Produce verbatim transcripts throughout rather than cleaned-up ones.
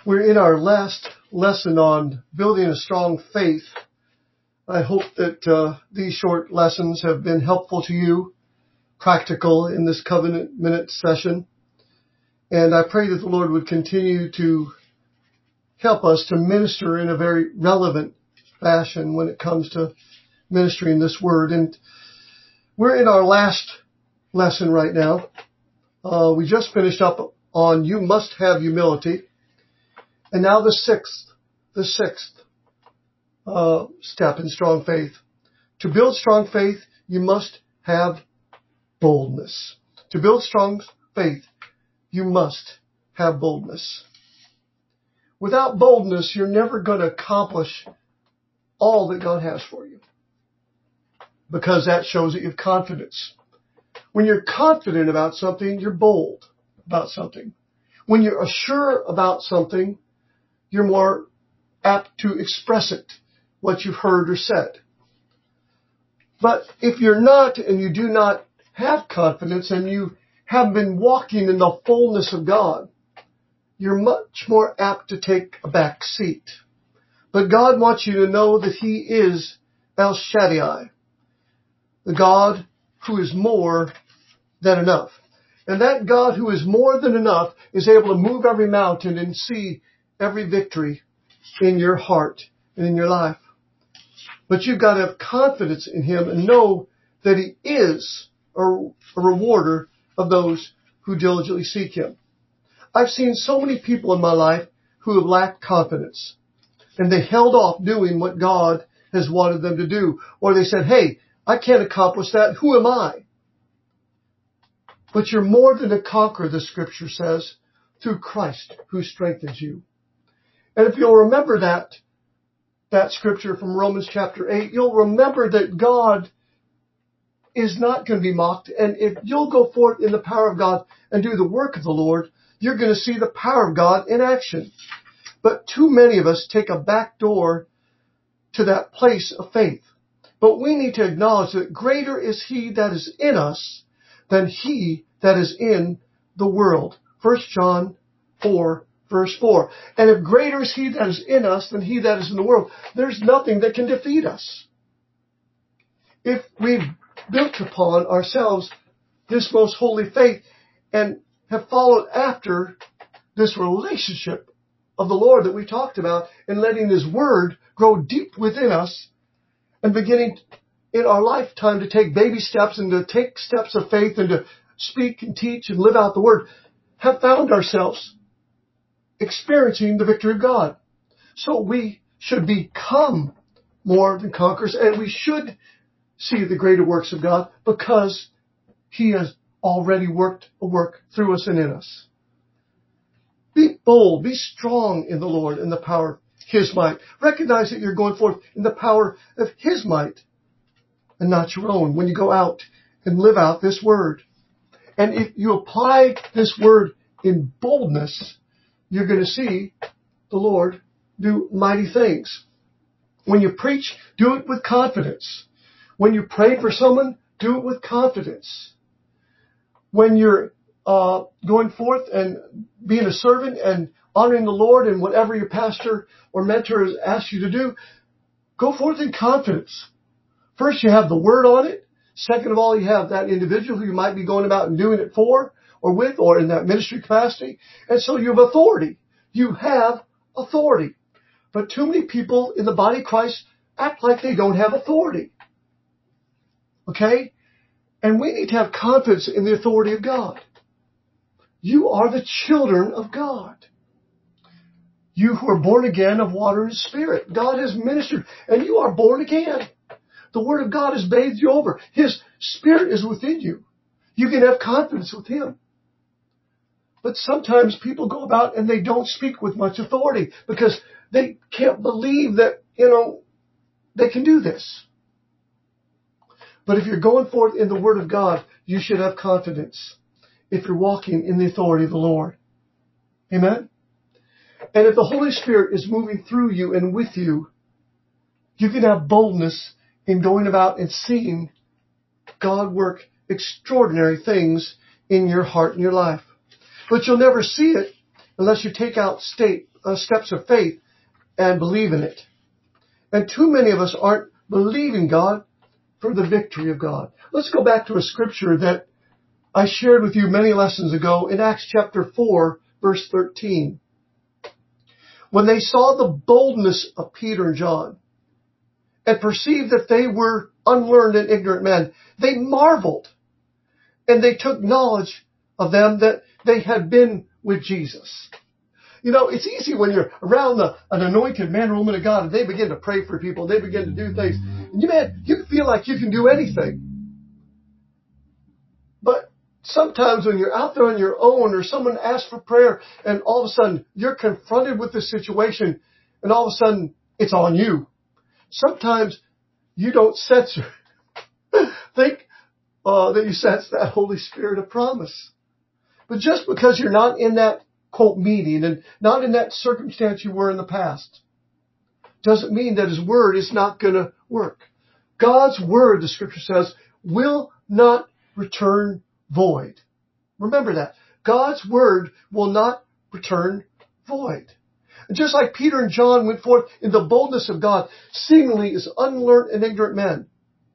We're in our last lesson on building a strong faith. I hope that uh, these short lessons have been helpful to you, practical in this Covenant Minute session. And I pray that the Lord would continue to help us to minister in a very relevant fashion when it comes to ministering this word. And we're in our last lesson right now. Uh, we just finished up on you must have humility. And now the sixth, the sixth uh, step in strong faith. To build strong faith, you must have boldness. To build strong faith, you must have boldness. Without boldness, you're never going to accomplish all that God has for you, because that shows that you have confidence. When you're confident about something, you're bold about something. When you're sure about something, you're more apt to express it, what you've heard or said. But if you're not, and you do not have confidence, and you have been walking in the fullness of God, you're much more apt to take a back seat. But God wants you to know that He is El Shaddai, the God who is more than enough. And that God who is more than enough is able to move every mountain and see every victory in your heart and in your life. But you've got to have confidence in Him and know that He is a, a rewarder of those who diligently seek Him. I've seen so many people in my life who have lacked confidence, and they held off doing what God has wanted them to do. Or they said, hey, I can't accomplish that. Who am I? But you're more than a conqueror, the Scripture says, through Christ who strengthens you. And if you'll remember that, that scripture from Romans chapter eight, you'll remember that God is not going to be mocked. And if you'll go forth in the power of God and do the work of the Lord, you're going to see the power of God in action. But too many of us take a back door to that place of faith. But we need to acknowledge that greater is He that is in us than he that is in the world. First John four, verse four. And if greater is He that is in us than he that is in the world, there's nothing that can defeat us. If we've built upon ourselves this most holy faith and have followed after this relationship of the Lord that we talked about, and letting His Word grow deep within us, and beginning in our lifetime to take baby steps and to take steps of faith and to speak and teach and live out the Word, have found ourselves experiencing the victory of God. So we should become more than conquerors, and we should see the greater works of God because He has already worked a work through us and in us. Be bold, be strong in the Lord and the power of His might. Recognize that you're going forth in the power of His might and not your own when you go out and live out this word. And if you apply this word in boldness, you're going to see the Lord do mighty things. When you preach, do it with confidence. When you pray for someone, do it with confidence. When you're uh, going forth and being a servant and honoring the Lord and whatever your pastor or mentor has asked you to do, go forth in confidence. First, you have the word on it. Second of all, you have that individual who you might be going about and doing it for or with or in that ministry capacity. And so you have authority. You have authority. But too many people in the body of Christ act like they don't have authority. Okay? And we need to have confidence in the authority of God. You are the children of God. You who are born again of water and spirit. God has ministered, and you are born again. The Word of God has bathed you over. His Spirit is within you. You can have confidence with Him. But sometimes people go about and they don't speak with much authority because they can't believe that, you know, they can do this. But if you're going forth in the Word of God, you should have confidence if you're walking in the authority of the Lord. Amen? And if the Holy Spirit is moving through you and with you, you can have boldness in going about and seeing God work extraordinary things in your heart and your life. But you'll never see it unless you take out state, uh, steps of faith and believe in it. And too many of us aren't believing God for the victory of God. Let's go back to a scripture that I shared with you many lessons ago in Acts chapter four, verse thirteen. When they saw the boldness of Peter and John and perceived that they were unlearned and ignorant men, they marveled, and they took knowledge of them that they had been with Jesus. You know, it's easy when you're around the, an anointed man or woman of God and they begin to pray for people, they begin to do things. And you, man, you feel like you can do anything. But sometimes when you're out there on your own or someone asks for prayer and all of a sudden you're confronted with the situation and all of a sudden it's on you. Sometimes you don't sense or think uh, that you sense that Holy Spirit of promise. But just because you're not in that quote meeting and not in that circumstance you were in the past doesn't mean that His Word is not going to work. God's Word, the Scripture says, will not return void. Remember that. God's Word will not return void. And just like Peter and John went forth in the boldness of God, seemingly as unlearned and ignorant men,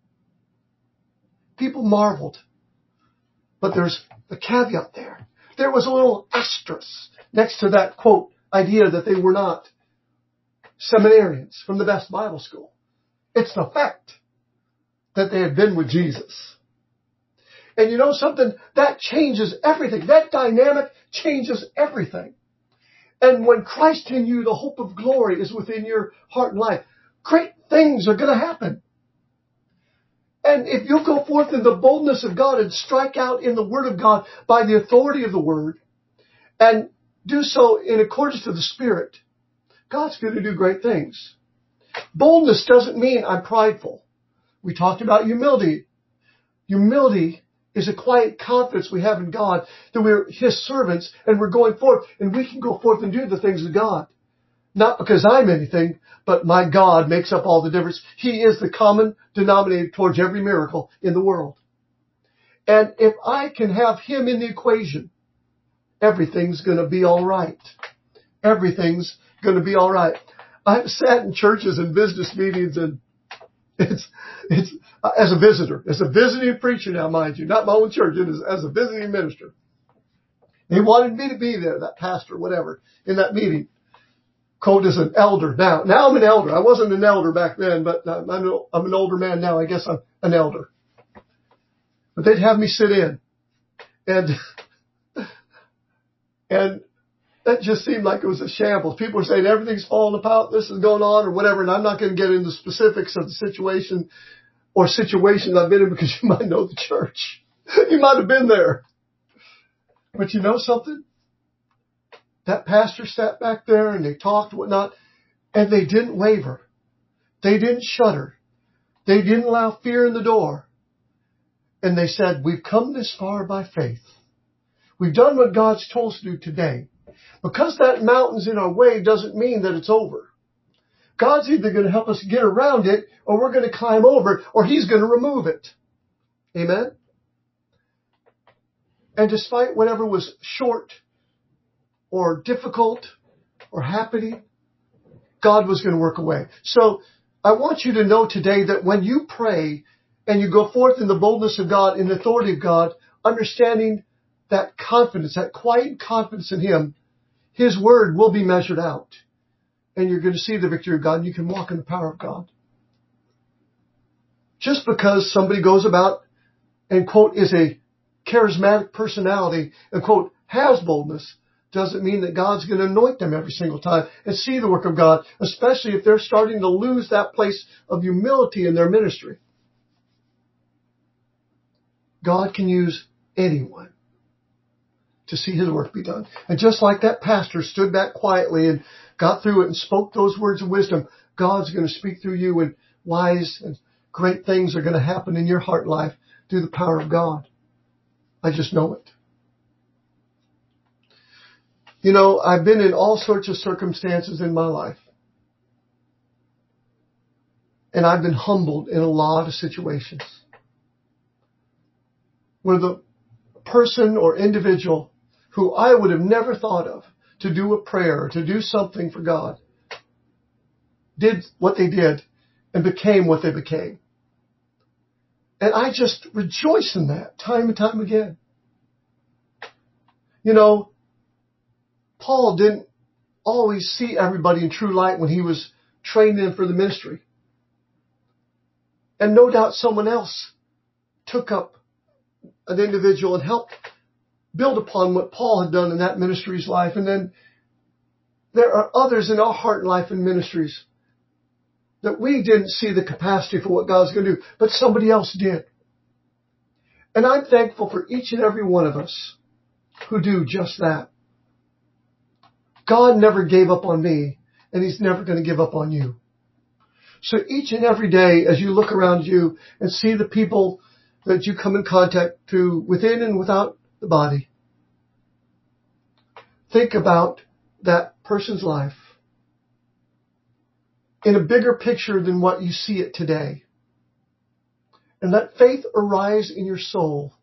people marveled. But there's a caveat there. There was a little asterisk next to that, quote, idea that they were not seminarians from the best Bible school. It's the fact that they had been with Jesus. And you know something? That changes everything. That dynamic changes everything. And when Christ in you, the hope of glory, is within your heart and life, great things are going to happen. And if you'll go forth in the boldness of God and strike out in the Word of God by the authority of the Word and do so in accordance to the Spirit, God's going to do great things. Boldness doesn't mean I'm prideful. We talked about humility. Humility is a quiet confidence we have in God that we're His servants and we're going forth and we can go forth and do the things of God. Not because I'm anything, but my God makes up all the difference. He is the common denominator towards every miracle in the world. And if I can have Him in the equation, everything's going to be all right. Everything's going to be all right. I've sat in churches and business meetings and it's, it's, uh, as a visitor, as a visiting preacher now, mind you, not my own church, it is as a visiting minister. They wanted me to be there, that pastor, whatever, in that meeting. Quote as an elder now. Now I'm an elder. I wasn't an elder back then, but I'm, I'm an older man now. I guess I'm an elder. But they'd have me sit in. And, and that just seemed like it was a shambles. People were saying everything's falling apart, this is going on or whatever. And I'm not going to get into specifics of the situation or situations I've been in because you might know the church. You might have been there. But you know something? That pastor sat back there and they talked and whatnot, and they didn't waver. They didn't shudder. They didn't allow fear in the door. And they said, we've come this far by faith. We've done what God's told us to do today. Because that mountain's in our way doesn't mean that it's over. God's either going to help us get around it, or we're going to climb over it, or He's going to remove it. Amen? And despite whatever was short or difficult or happening, God was going to work away. So I want you to know today that when you pray and you go forth in the boldness of God, in the authority of God, understanding that confidence, that quiet confidence in Him, His Word will be measured out. And you're going to see the victory of God and you can walk in the power of God. Just because somebody goes about and, quote, is a charismatic personality and, quote, has boldness, doesn't mean that God's going to anoint them every single time and see the work of God, especially if they're starting to lose that place of humility in their ministry. God can use anyone to see His work be done. And just like that pastor stood back quietly and got through it and spoke those words of wisdom, God's going to speak through you and wise and great things are going to happen in your heart life through the power of God. I just know it. You know, I've been in all sorts of circumstances in my life. And I've been humbled in a lot of situations where the person or individual who I would have never thought of to do a prayer, to do something for God, did what they did and became what they became. And I just rejoice in that time and time again. You know, Paul didn't always see everybody in true light when he was training them for the ministry. And no doubt someone else took up an individual and helped build upon what Paul had done in that ministry's life. And then there are others in our heart and life and ministries that we didn't see the capacity for what God's going to do, but somebody else did. And I'm thankful for each and every one of us who do just that. God never gave up on me, and He's never going to give up on you. So each and every day, as you look around you and see the people that you come in contact to within and without the body, think about that person's life in a bigger picture than what you see it today. And let faith arise in your soul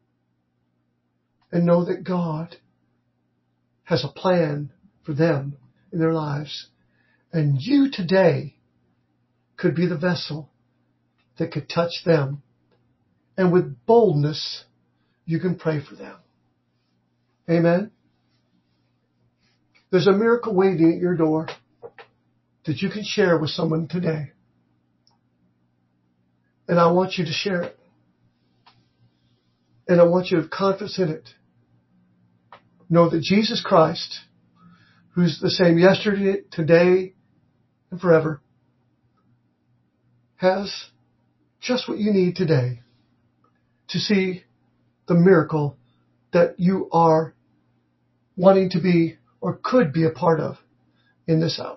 and know that God has a plan for them in their lives. And you today could be the vessel that could touch them. And with boldness, you can pray for them. Amen. There's a miracle waiting at your door that you can share with someone today. And I want you to share it. And I want you to have confidence in it. Know that Jesus Christ, who's the same yesterday, today, and forever, has just what you need today to see the miracle that you are wanting to be or could be a part of in this hour.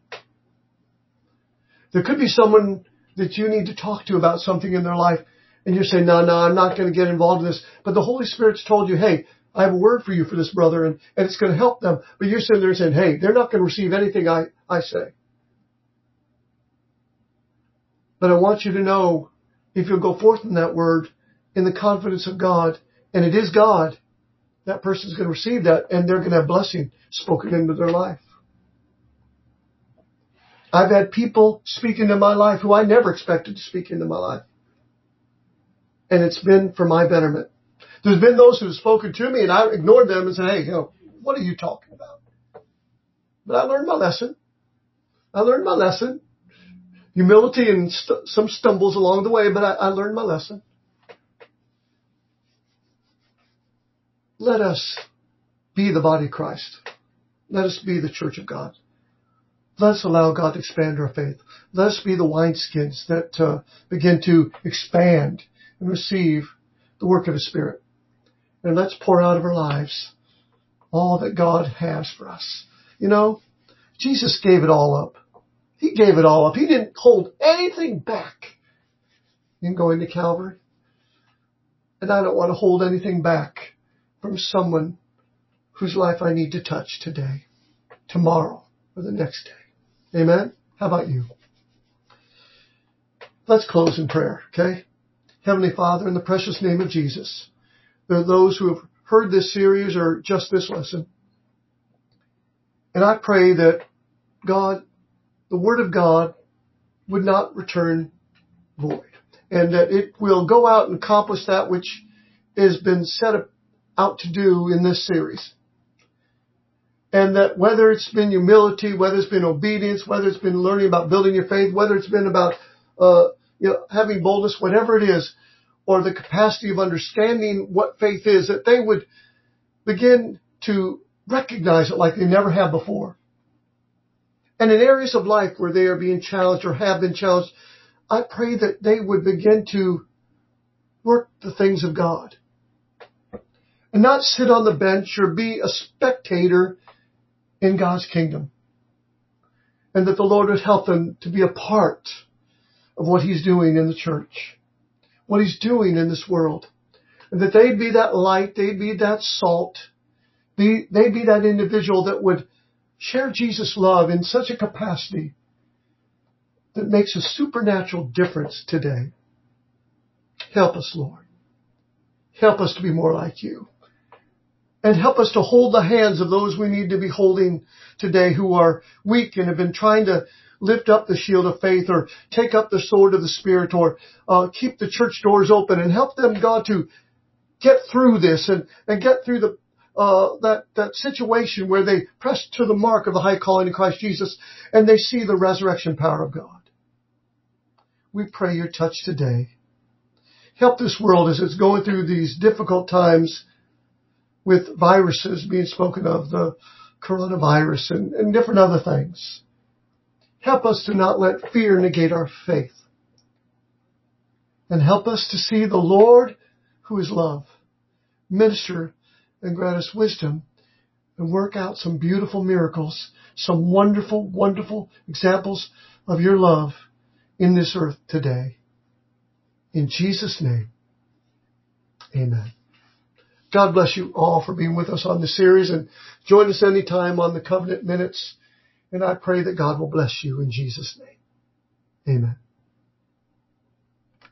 There could be someone that you need to talk to about something in their life, and you're saying, no, no, I'm not going to get involved in this. But the Holy Spirit's told you, hey, I have a word for you for this brother, and, and it's going to help them. But you're sitting there saying, hey, they're not going to receive anything I, I say. But I want you to know, if you'll go forth in that word, in the confidence of God, and it is God, that person's going to receive that, and they're going to have blessing spoken into their life. I've had people speak into my life who I never expected to speak into my life. And it's been for my betterment. There's been those who have spoken to me and I ignored them and said, hey, you know, what are you talking about? But I learned my lesson. I learned my lesson. Humility and st- some stumbles along the way, but I, I learned my lesson. Let us be the body of Christ. Let us be the church of God. Let us allow God to expand our faith. Let us be the wineskins that uh, begin to expand and receive the work of His Spirit. And let's pour out of our lives all that God has for us. You know, Jesus gave it all up. He gave it all up. He didn't hold anything back in going to Calvary. And I don't want to hold anything back from someone whose life I need to touch today, tomorrow, or the next day. Amen? How about you? Let's close in prayer, okay? Heavenly Father, in the precious name of Jesus, there are those who have heard this series or just this lesson. And I pray that God, the Word of God, would not return void. And that it will go out and accomplish that which has been set out to do in this series. And that whether it's been humility, whether it's been obedience, whether it's been learning about building your faith, whether it's been about uh, you know, having boldness, whatever it is, or the capacity of understanding what faith is, that they would begin to recognize it like they never have before. And in areas of life where they are being challenged or have been challenged, I pray that they would begin to work the things of God and not sit on the bench or be a spectator in God's kingdom. And that the Lord would help them to be a part of what He's doing in the church, what He's doing in this world. And that they'd be that light, they'd be that salt, be, they'd be that individual that would share Jesus' love in such a capacity that makes a supernatural difference today. Help us, Lord. Help us to be more like You. And help us to hold the hands of those we need to be holding today who are weak and have been trying to lift up the shield of faith or take up the sword of the Spirit or uh, keep the church doors open, and help them, God, to get through this and, and get through the uh, that, that situation where they press to the mark of the high calling in Christ Jesus and they see the resurrection power of God. We pray your touch today. Help this world as it's going through these difficult times with viruses being spoken of, the coronavirus and, and different other things. Help us to not let fear negate our faith. And help us to see the Lord who is love, minister and grant us wisdom and work out some beautiful miracles, some wonderful, wonderful examples of your love in this earth today. In Jesus' name, amen. God bless you all for being with us on this series, and join us anytime on the Covenant Minutes. And I pray that God will bless you in Jesus' name. Amen.